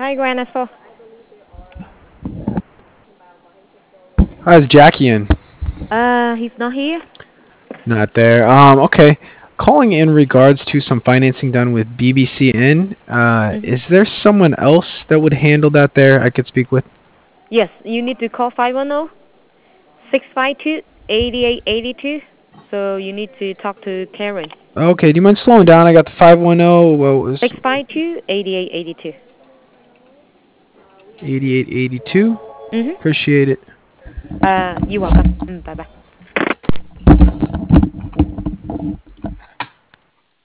Hi, Grand S4. Hi, is Jackie in? He's not here. Not there. Okay. Calling in regards to some financing done with BBCN. Mm-hmm. Is there someone else that would handle that there I could speak with? Yes, you need to call 510-652-8882. So you need to talk to Karen. Okay, do you mind slowing down? I got the 510. What was 652-8882. 8882? Mm-hmm. Appreciate it. You're welcome. Bye-bye.